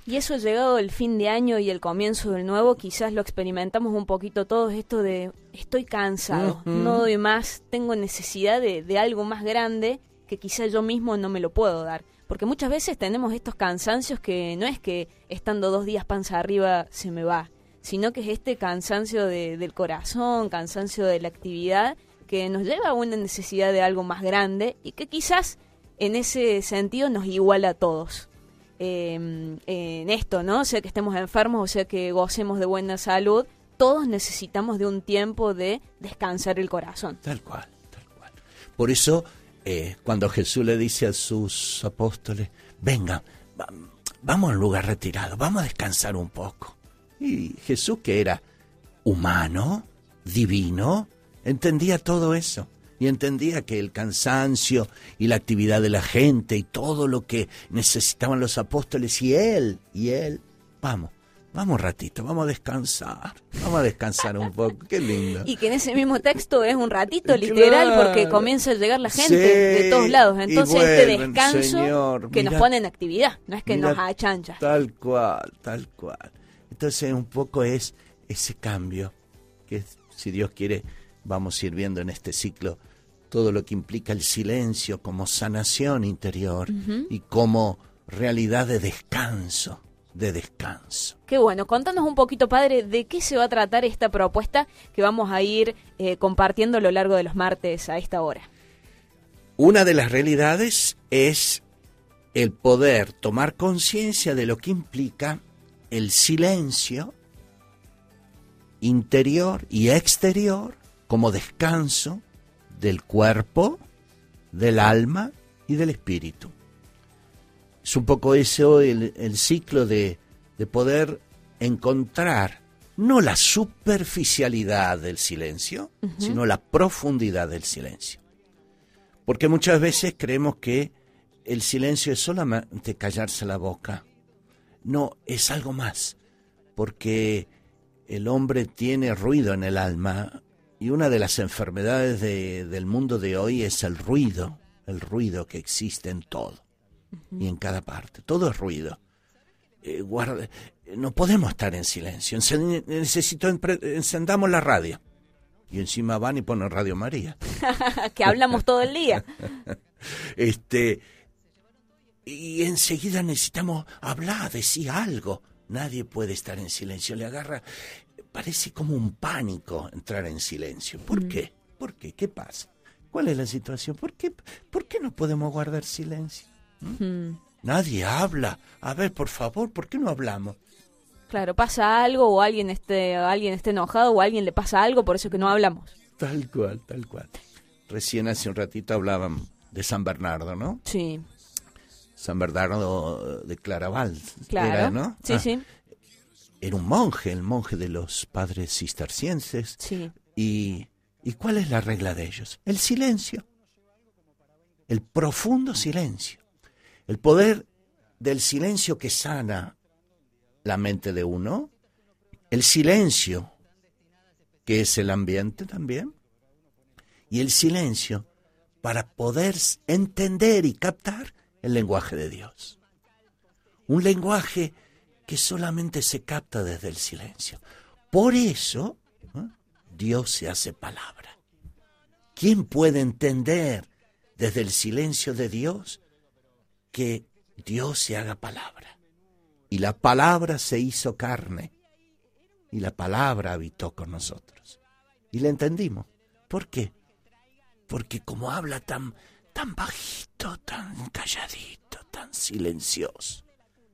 Y eso, llegado el fin de año y el comienzo del nuevo, quizás lo experimentamos un poquito todos, esto de estoy cansado, no doy más, tengo necesidad de algo más grande que quizás yo mismo no me lo puedo dar. Porque muchas veces tenemos estos cansancios que no es que estando 2 días panza arriba se me va, sino que es este cansancio del corazón, cansancio de la actividad, que nos lleva a una necesidad de algo más grande y que quizás en ese sentido nos iguala a todos. En esto, ¿no? O sea que estemos enfermos, o sea que gocemos de buena salud, todos necesitamos de un tiempo de descansar el corazón. Tal cual, tal cual. Por eso, cuando Jesús le dice a sus apóstoles, vengan, vamos a un lugar retirado, vamos a descansar un poco. Y Jesús, que era humano, divino, entendía todo eso. Y entendía que el cansancio y la actividad de la gente y todo lo que necesitaban los apóstoles y él, vamos un ratito, vamos a descansar un poco, qué lindo. Y que en ese mismo texto es un ratito literal, claro, porque comienza a llegar la gente de todos lados, entonces este descanso, Señor, que nos pone en actividad, no es que nos achancha. Tal cual. Entonces un poco es ese cambio, que si Dios quiere vamos a ir viendo en este ciclo todo lo que implica el silencio como sanación interior y como realidad de descanso. Qué bueno, contanos un poquito, padre, de qué se va a tratar esta propuesta que vamos a ir compartiendo a lo largo de los martes a esta hora. Una de las realidades es el poder tomar conciencia de lo que implica el silencio interior y exterior como descanso del cuerpo, del alma y del espíritu. Es un poco eso el ciclo de poder encontrar no la superficialidad del silencio, sino la profundidad del silencio. Porque muchas veces creemos que el silencio es solamente callarse la boca. No, es algo más, porque el hombre tiene ruido en el alma. Y una de las enfermedades del mundo de hoy es el ruido que existe en todo y en cada parte. Todo es ruido. No podemos estar en silencio. Encendamos la radio. Y encima van y ponen Radio María. Que hablamos todo el día. Y enseguida necesitamos hablar, decir algo. Nadie puede estar en silencio. Le agarra... Parece como un pánico entrar en silencio. ¿Por qué? ¿Por qué? ¿Qué pasa? ¿Cuál es la situación? ¿Por qué no podemos guardar silencio? Nadie habla. A ver, por favor, ¿por qué no hablamos? Claro, pasa algo o alguien esté enojado o a alguien le pasa algo, por eso que no hablamos. Tal cual. Recién hace un ratito hablaban de San Bernardo, ¿no? Sí. San Bernardo de Claraval. Claro, era, ¿no? Sí. Era un monje, el monje de los padres cistercienses. Sí. ¿Y cuál es la regla de ellos? El silencio. El profundo silencio. El poder del silencio que sana la mente de uno. El silencio, que es el ambiente también. Y el silencio para poder entender y captar el lenguaje de Dios. Un lenguaje que solamente se capta desde el silencio. Por eso, Dios se hace palabra. ¿Quién puede entender desde el silencio de Dios que Dios se haga palabra? Y la palabra se hizo carne, y la palabra habitó con nosotros. Y la entendimos. ¿Por qué? Porque como habla tan bajito, tan calladito, tan silencioso.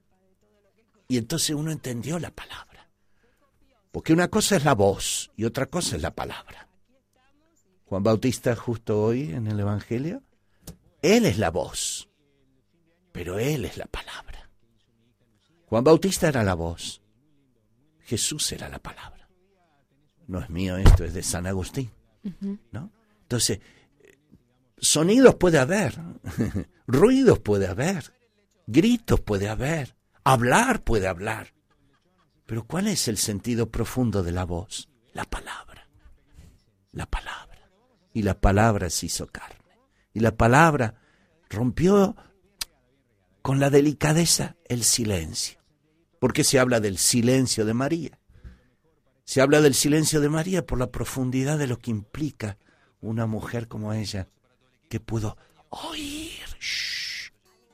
Y entonces uno entendió la palabra. Porque una cosa es la voz y otra cosa es la palabra. Juan Bautista, justo hoy en el Evangelio, él es la voz, pero él es la palabra. Juan Bautista era la voz, Jesús era la palabra. No es mío esto, es de San Agustín, ¿no? Entonces, sonidos puede haber, ruidos puede haber, gritos puede haber, hablar puede hablar. Pero ¿cuál es el sentido profundo de la voz? La palabra. La palabra. Y la palabra se hizo carne. Y la palabra rompió con la delicadeza el silencio. ¿Por qué se habla del silencio de María? Se habla del silencio de María por la profundidad de lo que implica una mujer como ella, que pudo oír. Shh.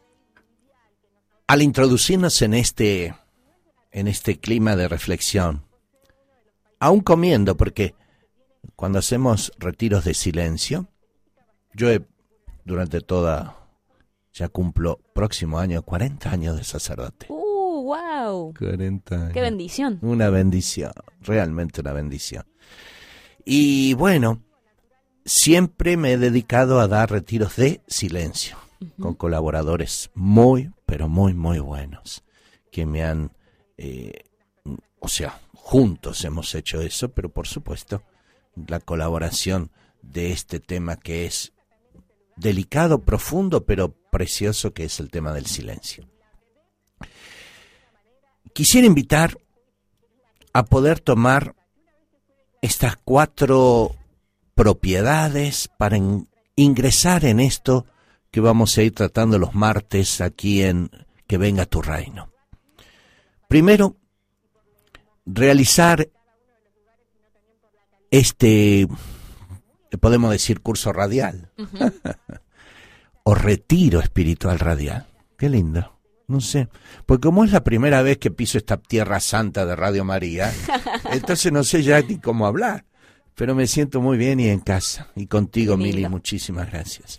Al introducirnos en este clima de reflexión, aún comiendo, porque cuando hacemos retiros de silencio, durante ya cumplo próximo año 40 años de sacerdote. ¡Wow! 40 años. ¡Qué bendición! Una bendición, realmente una bendición. Y bueno, siempre me he dedicado a dar retiros de silencio, con colaboradores muy, pero muy, muy buenos, que me han, juntos hemos hecho eso, pero por supuesto, la colaboración de este tema que es delicado, profundo, pero precioso, que es el tema del silencio. Quisiera invitar a poder tomar estas 4 propiedades para ingresar en esto que vamos a ir tratando los martes aquí en Que Venga Tu Reino. Primero, realizar podemos decir curso radial, o retiro espiritual radial. Qué lindo. No sé, porque como es la primera vez que piso esta tierra santa de Radio María, entonces no sé ya ni cómo hablar, pero me siento muy bien y en casa. Y contigo, Mili, muchísimas gracias.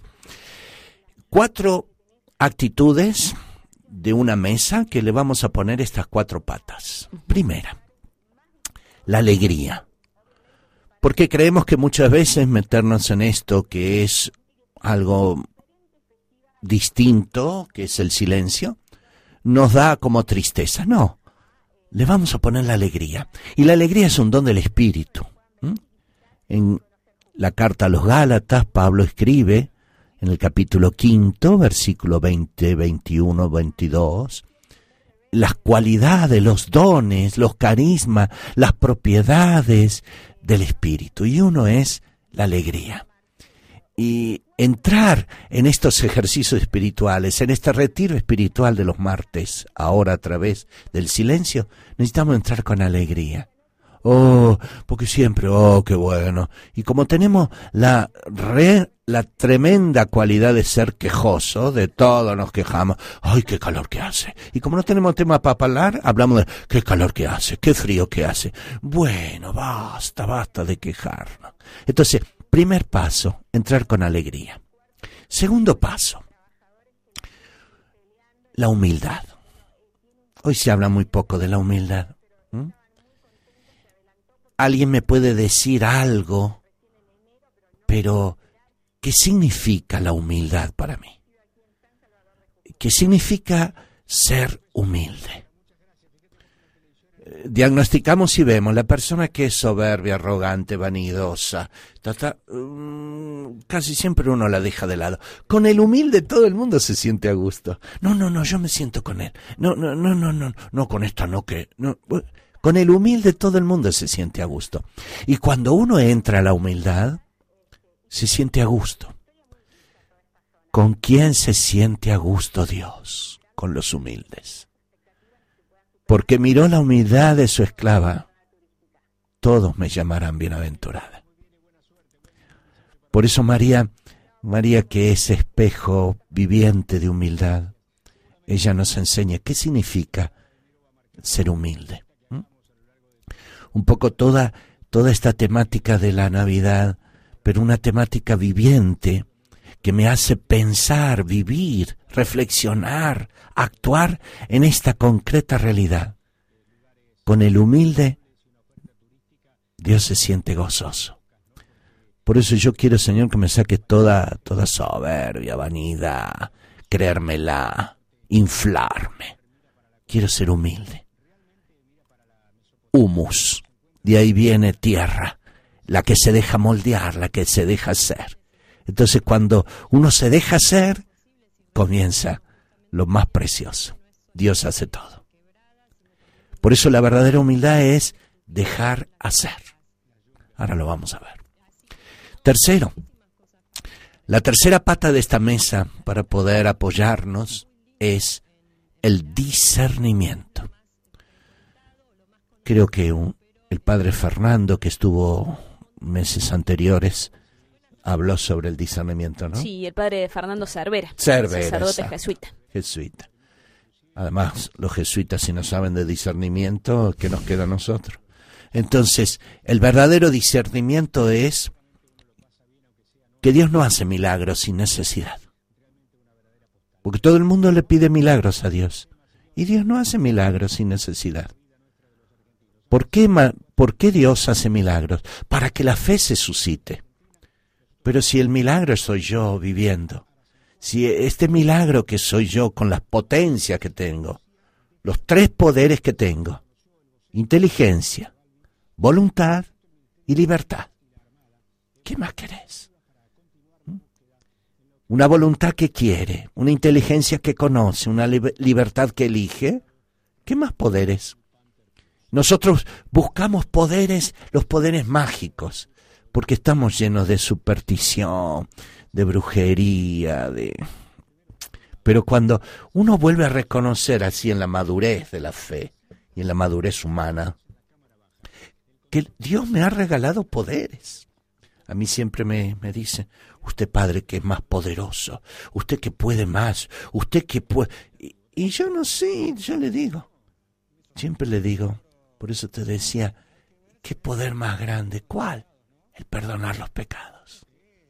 4 actitudes de una mesa que le vamos a poner estas 4 patas. Primera, la alegría. Porque creemos que muchas veces meternos en esto que es algo distinto, que es el silencio, nos da como tristeza. No, le vamos a poner la alegría. Y la alegría es un don del Espíritu. En la carta a los Gálatas, Pablo escribe, en el capítulo 5, versículo 20, 21, 22, las cualidades, los dones, los carismas, las propiedades del Espíritu. Y uno es la alegría. Y entrar en estos ejercicios espirituales, en este retiro espiritual de los martes, ahora a través del silencio, necesitamos entrar con alegría. Porque siempre, qué bueno. Y como tenemos la tremenda cualidad de ser quejoso, de todo nos quejamos, ¡ay, qué calor que hace! Y como no tenemos tema para hablar, hablamos de qué calor que hace, qué frío que hace. Bueno, basta de quejarnos. Entonces, primer paso, entrar con alegría. Segundo paso, la humildad. Hoy se habla muy poco de la humildad. Alguien me puede decir algo, pero ¿qué significa la humildad para mí? ¿Qué significa ser humilde? Diagnosticamos y vemos la persona que es soberbia, arrogante, vanidosa, casi siempre uno la deja de lado. Con el humilde todo el mundo se siente a gusto. No, yo me siento con él. No, con esta no, que no. Con el humilde todo el mundo se siente a gusto. Y cuando uno entra a la humildad, se siente a gusto. ¿Con quién se siente a gusto Dios? Con los humildes. Porque miró la humildad de su esclava, todos me llamarán bienaventurada. Por eso María que es espejo viviente de humildad, ella nos enseña qué significa ser humilde. Un poco toda esta temática de la Navidad, pero una temática viviente que me hace pensar, vivir, reflexionar, actuar en esta concreta realidad. Con el humilde, Dios se siente gozoso. Por eso yo quiero, Señor, que me saque toda soberbia, vanidad, creérmela, inflarme. Quiero ser humilde. Humus, de ahí viene tierra, la que se deja moldear, la que se deja ser. Entonces cuando uno se deja ser, comienza lo más precioso. Dios hace todo. Por eso la verdadera humildad es dejar hacer. Ahora lo vamos a ver. Tercero, la tercera pata de esta mesa para poder apoyarnos es el discernimiento. creo que el padre Fernando, que estuvo meses anteriores, habló sobre el discernimiento, ¿no? Sí, el padre Fernando Cervera, Cervera, sacerdote exacto. jesuita. Jesuita. Además, los jesuitas, si no saben de discernimiento, ¿qué nos queda a nosotros? Entonces, el verdadero discernimiento es que Dios no hace milagros sin necesidad. Porque todo el mundo le pide milagros a Dios. Y Dios no hace milagros sin necesidad. ¿Por qué Dios hace milagros? Para que la fe se suscite. Pero si el milagro soy yo viviendo, si este milagro que soy yo con las potencias que tengo, los 3 poderes que tengo, inteligencia, voluntad y libertad, ¿qué más querés? Una voluntad que quiere, una inteligencia que conoce, una libertad que elige, ¿qué más poderes? Nosotros buscamos poderes, los poderes mágicos, porque estamos llenos de superstición, de brujería, Pero cuando uno vuelve a reconocer así en la madurez de la fe y en la madurez humana, que Dios me ha regalado poderes. A mí siempre me dice, usted padre que es más poderoso, usted que puede más, usted que puede... Y yo no sé, yo le digo, siempre le digo, por eso te decía, ¿qué poder más grande? ¿Cuál? El perdonar los pecados.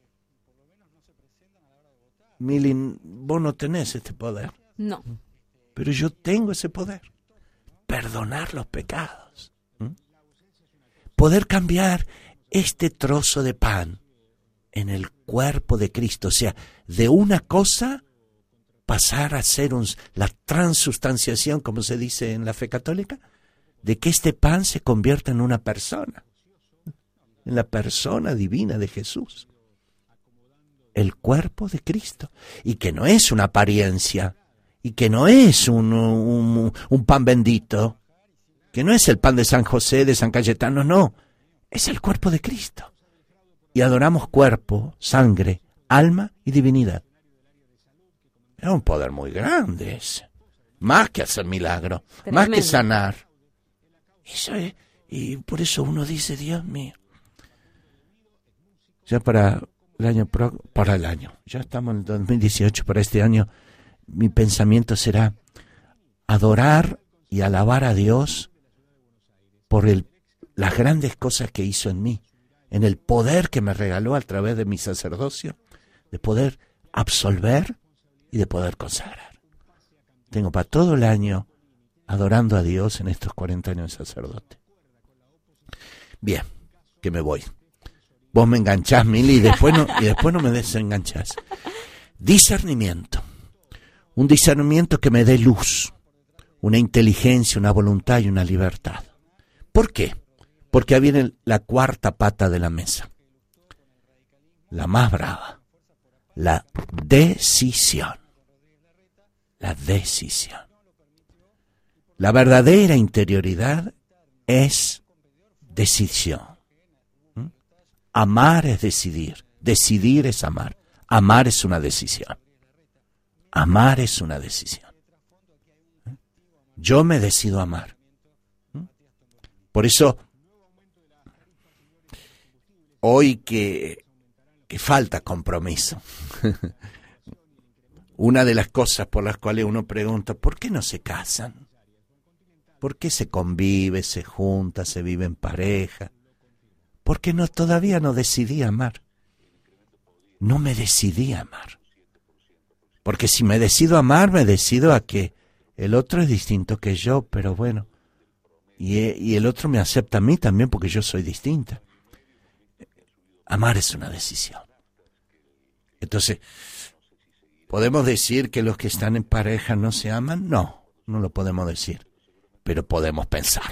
Milin, vos no tenés este poder. No. Pero yo tengo ese poder. Perdonar los pecados. Poder cambiar este trozo de pan en el cuerpo de Cristo. O sea, de una cosa pasar a ser la transustanciación, como se dice en la fe católica, de que este pan se convierta en una persona. En la persona divina de Jesús. El cuerpo de Cristo. Y que no es una apariencia. Y que no es un pan bendito. Que no es el pan de San José, de San Cayetano, no. Es el cuerpo de Cristo. Y adoramos cuerpo, sangre, alma y divinidad. Es un poder muy grande ese. Más que hacer milagro. Tremendo. Más que sanar. Eso es. Y por eso uno dice, Dios mío. Ya para el año, ya estamos en el 2018, para este año, mi pensamiento será adorar y alabar a Dios por las grandes cosas que hizo en mí, en el poder que me regaló a través de mi sacerdocio, de poder absolver y de poder consagrar. Tengo para todo el año adorando a Dios en estos 40 años de sacerdote. Bien, que me voy. Vos me enganchás, Mili, y después no me desenganchás. Discernimiento. Un discernimiento que me dé luz, una inteligencia, una voluntad y una libertad. ¿Por qué? Porque ahí viene la cuarta pata de la mesa. La más brava. La decisión. La decisión. La verdadera interioridad es decisión. Amar es decidir. Decidir es amar. Amar es una decisión. Amar es una decisión. Yo me decido amar. Por eso, hoy que falta compromiso, una de las cosas por las cuales uno pregunta, ¿por qué no se casan? ¿Por qué se convive, se junta, se vive en pareja? Porque todavía no decidí amar. No me decidí a amar. Porque si me decido amar, me decido a que el otro es distinto que yo, pero bueno. Y el otro me acepta a mí también porque yo soy distinta. Amar es una decisión. Entonces, ¿podemos decir que los que están en pareja no se aman? No, no lo podemos decir. Pero podemos pensar.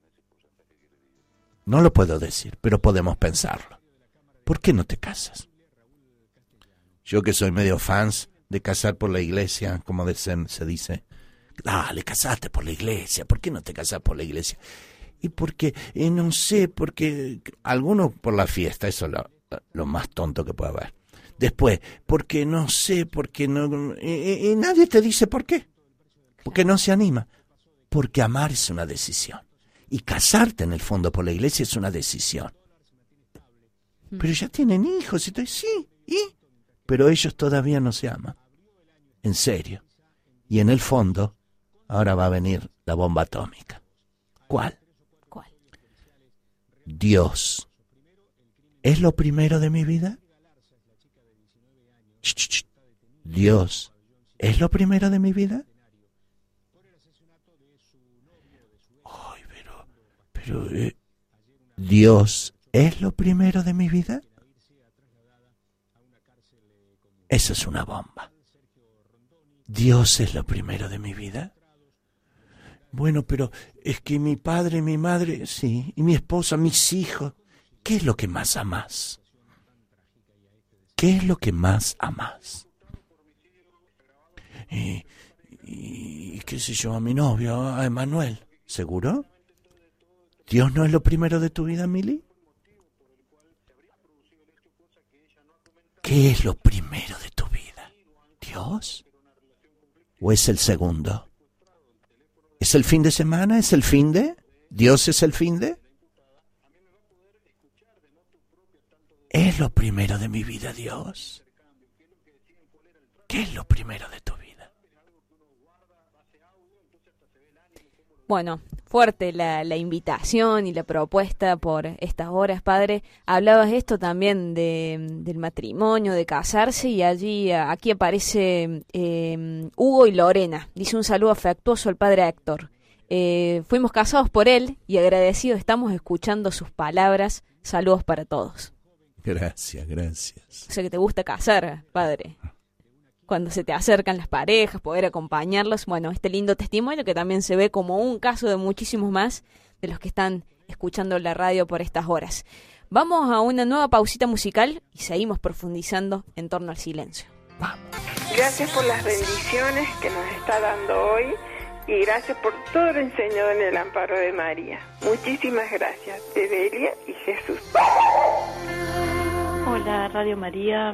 No lo puedo decir, pero podemos pensarlo. ¿Por qué no te casas? Yo que soy medio fans de casar por la iglesia, como se dice, dale, casate por la iglesia, ¿por qué no te casas por la iglesia? Y porque, no sé, porque algunos por la fiesta, eso es lo más tonto que puede haber. Después, porque no sé, porque no... Y nadie te dice por qué. Porque no se anima. Porque amar es una decisión. Y casarte en el fondo por la iglesia es una decisión. Pero ya tienen hijos, y sí, ¿y? Pero ellos todavía no se aman. En serio. Y en el fondo, ahora va a venir la bomba atómica. ¿Cuál? Dios. ¿Es lo primero de mi vida? Dios. ¿Es lo primero de mi vida? Ay, pero Dios es lo primero de mi vida. Eso es una bomba. Dios es lo primero de mi vida. Bueno, pero es que mi padre, mi madre, sí, y mi esposa, mis hijos. ¿Qué es lo que más amás? ¿Qué es lo que más amás? Y qué sé yo, a mi novio, a Emanuel. ¿Seguro? ¿Dios no es lo primero de tu vida, Mili? ¿Qué es lo primero de tu vida? ¿Dios? ¿O es el segundo? ¿Es el fin de semana? ¿Es el fin de? ¿Dios es el fin de? ¿Es lo primero de mi vida, Dios? ¿Qué es lo primero de tu vida? Bueno, fuerte la invitación y la propuesta por estas horas, padre. Hablabas esto también del matrimonio, de casarse, y aquí aparece Hugo y Lorena. Dice un saludo afectuoso al padre Héctor. Fuimos casados por él y agradecidos estamos escuchando sus palabras. Saludos para todos. Gracias. O sea que te gusta casar, padre. Cuando se te acercan las parejas, poder acompañarlos. Bueno, este lindo testimonio que también se ve como un caso de muchísimos más de los que están escuchando la radio por estas horas. Vamos a una nueva pausita musical y seguimos profundizando en torno al silencio. Vamos. Gracias por las bendiciones que nos está dando hoy y gracias por todo lo enseñado en el amparo de María. Muchísimas gracias, de Delia y Jesús. Hola, Radio María.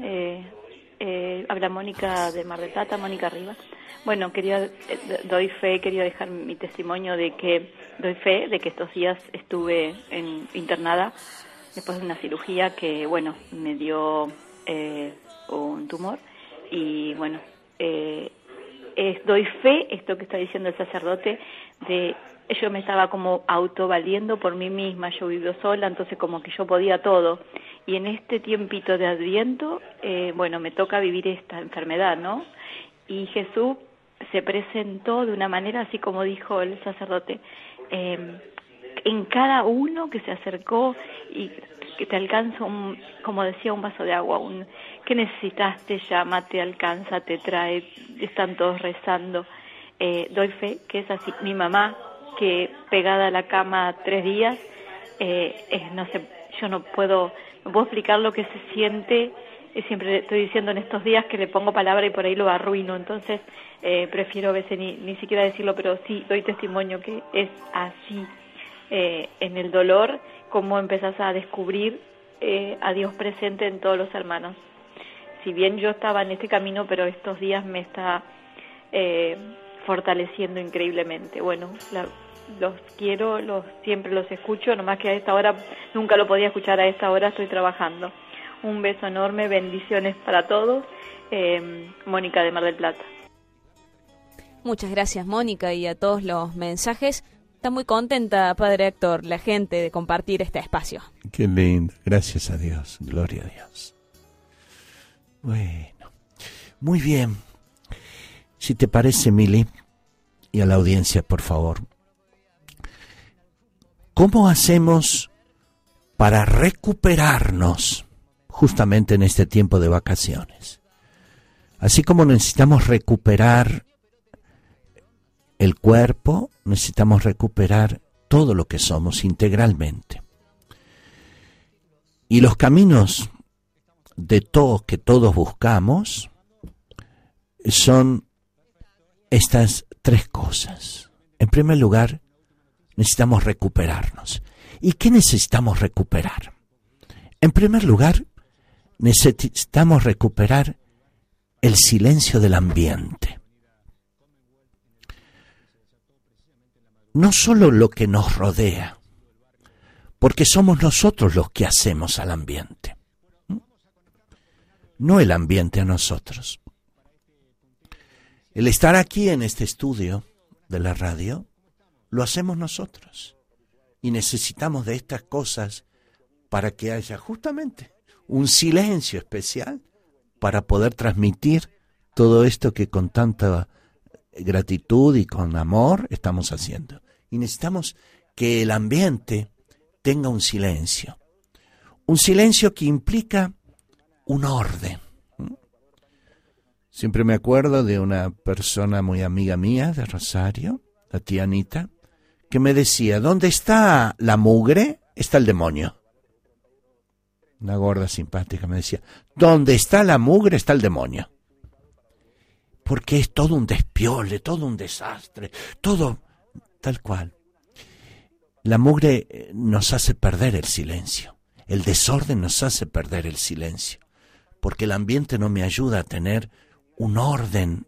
Habla Mónica de Mar del Plata, Mónica Rivas. Bueno, quería dejar mi testimonio de que doy fe de que estos días estuve internada después de una cirugía que, bueno, me dio un tumor y, bueno, doy fe, esto que está diciendo el sacerdote, de yo me estaba como autovaliendo por mí misma, yo vivo sola, entonces como que yo podía todo, y en este tiempito de Adviento, bueno, me toca vivir esta enfermedad, ¿no? Y Jesús se presentó de una manera, así como dijo el sacerdote, en cada uno que se acercó y que te alcanza, como decía, un vaso de agua, ¿qué necesitaste? Llama, te alcanza, te trae, están todos rezando. Doy fe que es así. Mi mamá, que pegada a la cama 3 días, no sé, yo no puedo explicar lo que se siente. Siempre estoy diciendo en estos días que le pongo palabra y por ahí lo arruino, entonces prefiero a veces ni siquiera decirlo, pero sí doy testimonio que es así. En el dolor, cómo empezás a descubrir a Dios presente en todos los hermanos. Si bien yo estaba en este camino, pero estos días me está fortaleciendo increíblemente. Bueno, los quiero, siempre los escucho, nomás que a esta hora nunca lo podía escuchar, a esta hora estoy trabajando. Un beso enorme, bendiciones para todos. Mónica de Mar del Plata. Muchas gracias, Mónica, y a todos los mensajes. Está muy contenta, Padre Héctor, la gente, de compartir este espacio. Qué lindo, gracias a Dios, gloria a Dios. Bueno, muy bien. Si te parece, Mili, y a la audiencia, por favor, ¿cómo hacemos para recuperarnos justamente en este tiempo de vacaciones? Así como necesitamos recuperar el cuerpo, necesitamos recuperar todo lo que somos integralmente. Y los caminos de todos que todos buscamos son estas 3 cosas. En primer lugar, necesitamos recuperarnos. ¿Y qué necesitamos recuperar? En primer lugar, necesitamos recuperar el silencio del ambiente. no solo lo que nos rodea, porque somos nosotros los que hacemos al ambiente, no el ambiente a nosotros. El estar aquí en este estudio de la radio, lo hacemos nosotros. Y necesitamos de estas cosas para que haya justamente un silencio especial para poder transmitir todo esto que con tanta gratitud y con amor estamos haciendo. Y necesitamos que el ambiente tenga un silencio que implica un orden. Siempre me acuerdo de una persona muy amiga mía de Rosario, la tía Anita, que me decía, ¿dónde está la mugre? Está el demonio. Una gorda simpática me decía, ¿dónde está la mugre? Está el demonio. Porque es todo un despiole, todo un desastre, todo tal cual. La mugre nos hace perder el silencio, el desorden nos hace perder el silencio, porque el ambiente no me ayuda a tener un orden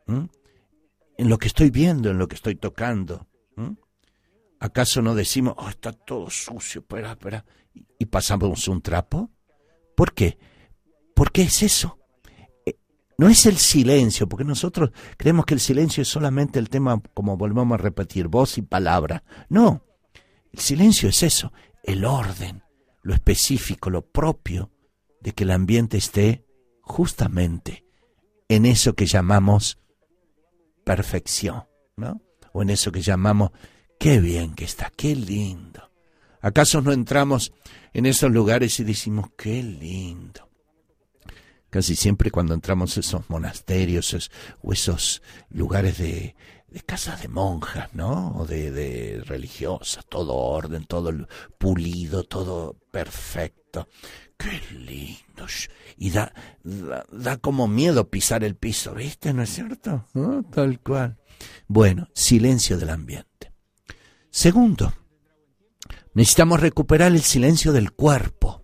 en lo que estoy viendo, en lo que estoy tocando. ¿Acaso no decimos, está todo sucio, espera, y pasamos un trapo? ¿Por qué? Porque es eso. No es el silencio, porque nosotros creemos que el silencio es solamente el tema, como volvemos a repetir, voz y palabra. No, el silencio es eso, el orden, lo específico, lo propio, de que el ambiente esté justamente en eso que llamamos perfección, ¿no? O en eso que llamamos, qué bien que está, qué lindo. ¿Acaso no entramos en esos lugares y decimos, qué lindo? Casi siempre cuando entramos a esos monasterios o esos lugares de casas de monjas, ¿no? O de religiosas, todo orden, todo pulido, todo perfecto. ¡Qué lindo! Y da como miedo pisar el piso, ¿viste? ¿No es cierto? ¿No? Tal cual. Bueno, silencio del ambiente. Segundo, necesitamos recuperar el silencio del cuerpo.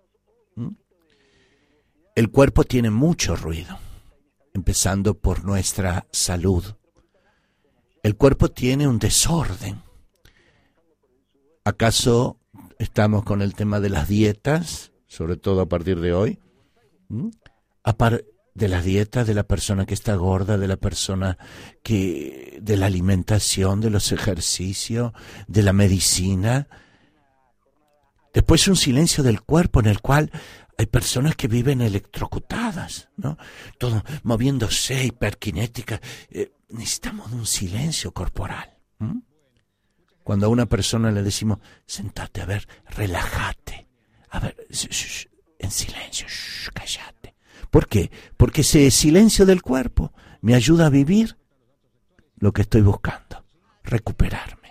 El cuerpo tiene mucho ruido, empezando por nuestra salud. El cuerpo tiene un desorden. ¿Acaso estamos con el tema de las dietas, sobre todo a partir de hoy? De las dietas de la persona que está gorda, de la persona de la alimentación, de los ejercicios, de la medicina. Después un silencio del cuerpo en el cual hay personas que viven electrocutadas, ¿no? Todo moviéndose, hiperkinética. Necesitamos un silencio corporal. Cuando a una persona le decimos, sentate, a ver, relájate, a ver, en silencio, cállate. ¿Por qué? Porque ese silencio del cuerpo me ayuda a vivir lo que estoy buscando, recuperarme.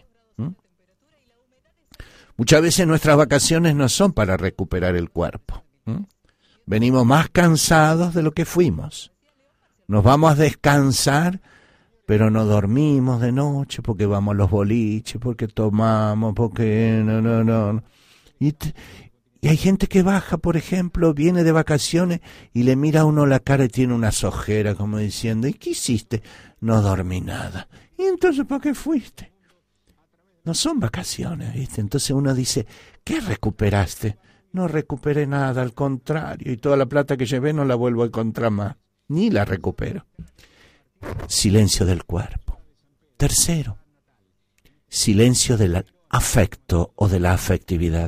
Muchas veces nuestras vacaciones no son para recuperar el cuerpo. Venimos más cansados de lo que fuimos. Nos vamos a descansar, pero no dormimos de noche porque vamos a los boliches, porque tomamos, porque no. Y hay gente que baja, por ejemplo, viene de vacaciones y le mira a uno la cara y tiene unas ojeras como diciendo, ¿y qué hiciste? No dormí nada. ¿Y entonces para qué fuiste? No son vacaciones, ¿viste? Entonces uno dice, ¿qué recuperaste? No recuperé nada, al contrario, y toda la plata que llevé no la vuelvo a encontrar más, ni la recupero. Silencio del cuerpo. Tercero, silencio del afecto o de la afectividad.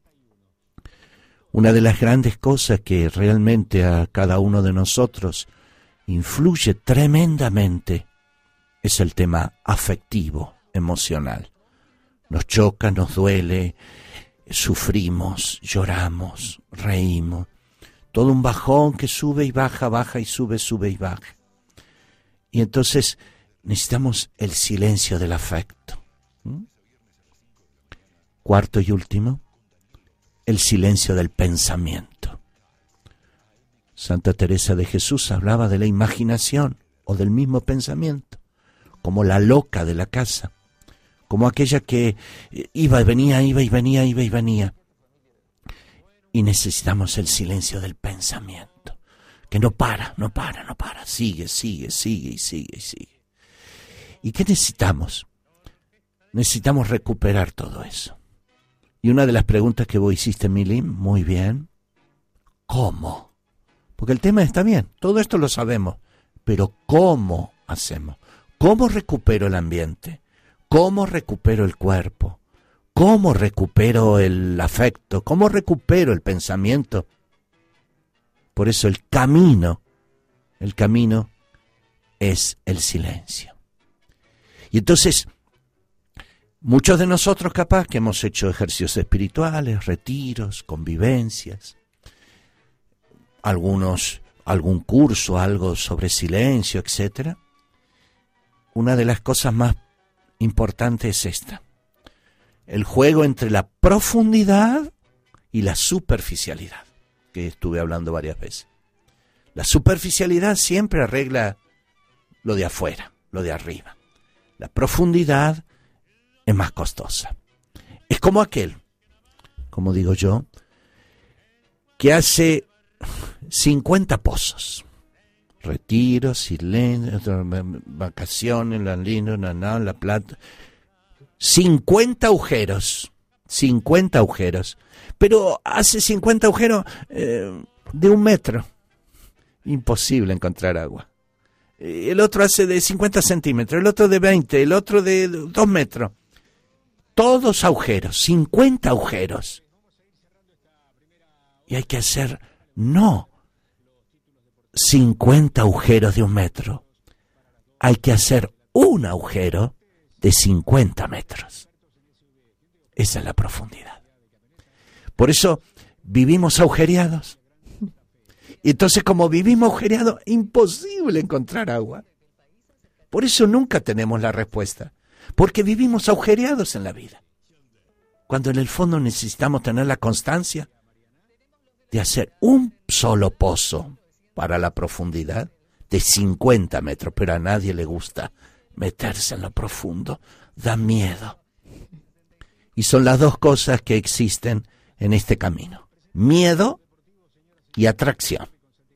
Una de las grandes cosas que realmente a cada uno de nosotros influye tremendamente es el tema afectivo, emocional. Nos choca, nos duele, sufrimos, lloramos, reímos. Todo un bajón que sube y baja, baja y sube, sube y baja. Y entonces necesitamos el silencio del afecto. Cuarto y último, el silencio del pensamiento. Santa Teresa de Jesús hablaba de la imaginación o del mismo pensamiento, como la loca de la casa, como aquella que iba y venía, iba y venía, iba y venía. Y necesitamos el silencio del pensamiento, que no para, sigue. ¿Y qué necesitamos? necesitamos recuperar todo eso. Y una de las preguntas que vos hiciste, Mili, muy bien, ¿cómo? Porque el tema está bien, todo esto lo sabemos, pero ¿cómo hacemos? ¿Cómo recupero el ambiente? ¿Cómo recupero el cuerpo? ¿Cómo recupero el afecto? ¿Cómo recupero el pensamiento? Por eso el camino es el silencio. Y entonces, muchos de nosotros capaz que hemos hecho ejercicios espirituales, retiros, convivencias, algún curso, algo sobre silencio, etcétera. Una de las cosas más importantes es esta: el juego entre la profundidad y la superficialidad, que estuve hablando varias veces. La superficialidad siempre arregla lo de afuera, lo de arriba. La profundidad es más costosa. Es como aquel, como digo yo, que hace 50 pozos. Retiros, silencio, vacaciones, la plata. 50 agujeros. Pero hace 50 agujeros de 1 metro. Imposible encontrar agua. El otro hace de 50 centímetros, el otro de 20, el otro de 2 metros. Todos agujeros, 50 agujeros. Y hay que hacer, no 50 agujeros de 1 metro. Hay que hacer un agujero de 50 metros. Esa es la profundidad. Por eso vivimos agujereados. Y entonces, como vivimos agujereados, imposible encontrar agua. Por eso nunca tenemos la respuesta, porque vivimos agujereados en la vida. Cuando en el fondo necesitamos tener la constancia de hacer un solo pozo para la profundidad de 50 metros, pero a nadie le gusta meterse en lo profundo, da miedo. Y son las dos cosas que existen en este camino: miedo y atracción.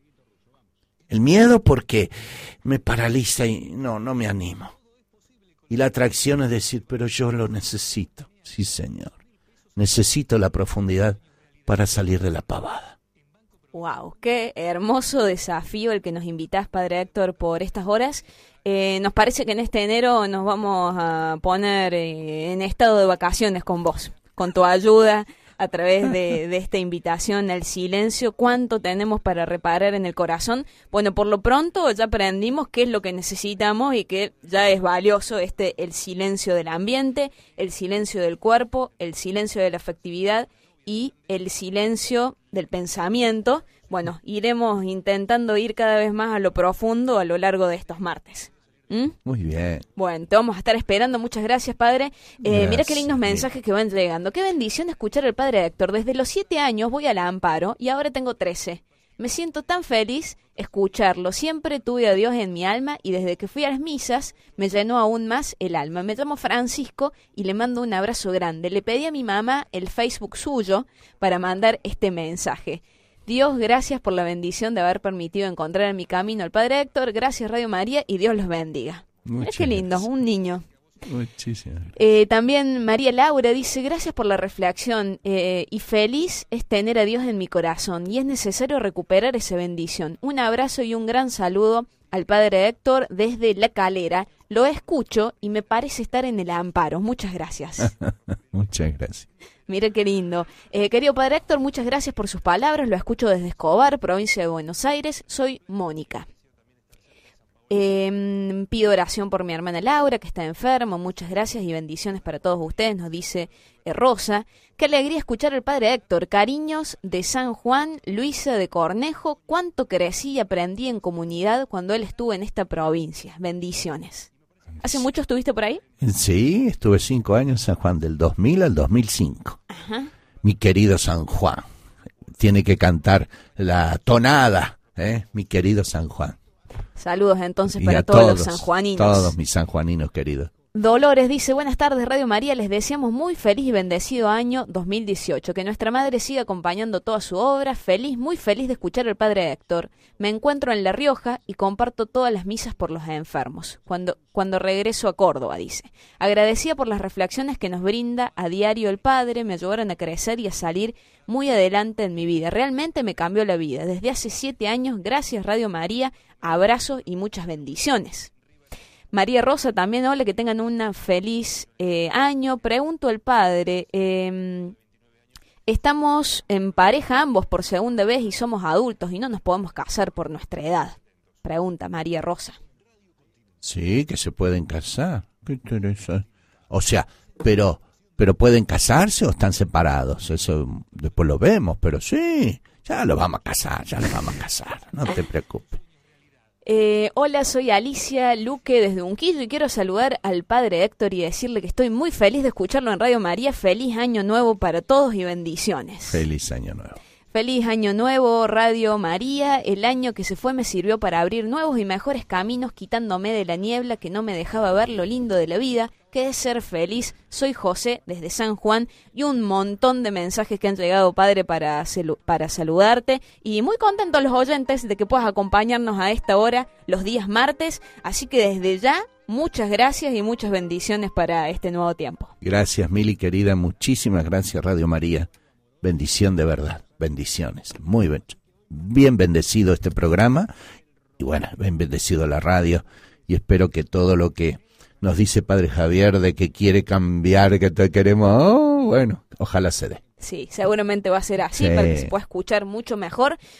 El miedo porque me paraliza y no me animo. Y la atracción es decir, pero yo lo necesito. Sí, Señor. Necesito la profundidad para salir de la pavada. Wow, qué hermoso desafío el que nos invitás, Padre Héctor, por estas horas. Nos parece que en este enero nos vamos a poner en estado de vacaciones con vos, con tu ayuda, a través de esta invitación al silencio. ¿Cuánto tenemos para reparar en el corazón? Bueno, por lo pronto ya aprendimos qué es lo que necesitamos y que ya es valioso el silencio del ambiente, el silencio del cuerpo, el silencio de la afectividad y el silencio del pensamiento. Bueno, iremos intentando ir cada vez más a lo profundo a lo largo de estos martes. Muy bien. Bueno, te vamos a estar esperando. Muchas gracias, Padre. Mira qué lindos mensajes que van llegando. Qué bendición escuchar al Padre Héctor. Desde los 7 años voy al Amparo y ahora tengo 13. Me siento tan feliz escucharlo. Siempre tuve a Dios en mi alma y desde que fui a las misas me llenó aún más el alma. Me llamo Francisco y le mando un abrazo grande. Le pedí a mi mamá el Facebook suyo para mandar este mensaje. Dios, gracias por la bendición de haber permitido encontrar en mi camino al Padre Héctor. Gracias, Radio María, y Dios los bendiga. Mira qué lindo, un niño. Muchísimas. También María Laura dice, gracias por la reflexión y feliz es tener a Dios en mi corazón y es necesario recuperar esa bendición. Un abrazo y un gran saludo al Padre Héctor desde La Calera. Lo escucho y me parece estar en el Amparo. Muchas gracias. Muchas gracias. Mira qué lindo. Querido Padre Héctor, muchas gracias por sus palabras. Lo escucho desde Escobar, provincia de Buenos Aires. Soy Mónica. Pido oración por mi hermana Laura, que está enferma. Muchas gracias y bendiciones para todos ustedes, nos dice Rosa. Qué alegría escuchar al Padre Héctor. Cariños de San Juan, Luisa de Cornejo. Cuánto crecí y aprendí en comunidad cuando él estuvo en esta provincia. Bendiciones. ¿Hace mucho estuviste por ahí? Sí, estuve 5 años en San Juan, del 2000 al 2005. Ajá. Mi querido San Juan. Tiene que cantar la tonada, mi querido San Juan. Saludos entonces para todos los sanjuaninos. Todos mis sanjuaninos queridos. Dolores dice, buenas tardes Radio María, les deseamos muy feliz y bendecido año 2018, que nuestra madre siga acompañando toda su obra, muy feliz de escuchar al padre Héctor. Me encuentro en La Rioja y comparto todas las misas por los enfermos, cuando regreso a Córdoba, dice. Agradecida por las reflexiones que nos brinda a diario el padre, me ayudaron a crecer y a salir muy adelante en mi vida. Realmente me cambió la vida. Desde hace 7 años, gracias Radio María, abrazos y muchas bendiciones. María Rosa también, hola, que tengan un feliz año. Pregunto al padre, estamos en pareja ambos por segunda vez y somos adultos y no nos podemos casar por nuestra edad. Pregunta María Rosa. Sí, que se pueden casar. Qué interesante. O sea, pero pueden casarse o están separados. Eso después lo vemos, pero sí, ya lo vamos a casar, no te preocupes. Hola, soy Alicia Luque desde Unquillo y quiero saludar al padre Héctor y decirle que estoy muy feliz de escucharlo en Radio María. Feliz año nuevo para todos y bendiciones. Feliz año nuevo. Feliz año nuevo, Radio María. El año que se fue me sirvió para abrir nuevos y mejores caminos, quitándome de la niebla que no me dejaba ver lo lindo de la vida, que es ser feliz. Soy José desde San Juan y un montón de mensajes que han llegado, padre, para saludarte. Y muy contentos los oyentes de que puedas acompañarnos a esta hora los días martes. Así que desde ya, muchas gracias y muchas bendiciones para este nuevo tiempo. Gracias, Mili, querida. Muchísimas gracias, Radio María. Bendición de verdad. Bendiciones. Muy bien bendecido este programa. Y bueno, bien bendecido la radio. Y espero que todo lo que nos dice Padre Javier de que quiere cambiar, que te queremos, bueno, ojalá se dé. Sí, seguramente va a ser así, para que se pueda escuchar mucho mejor.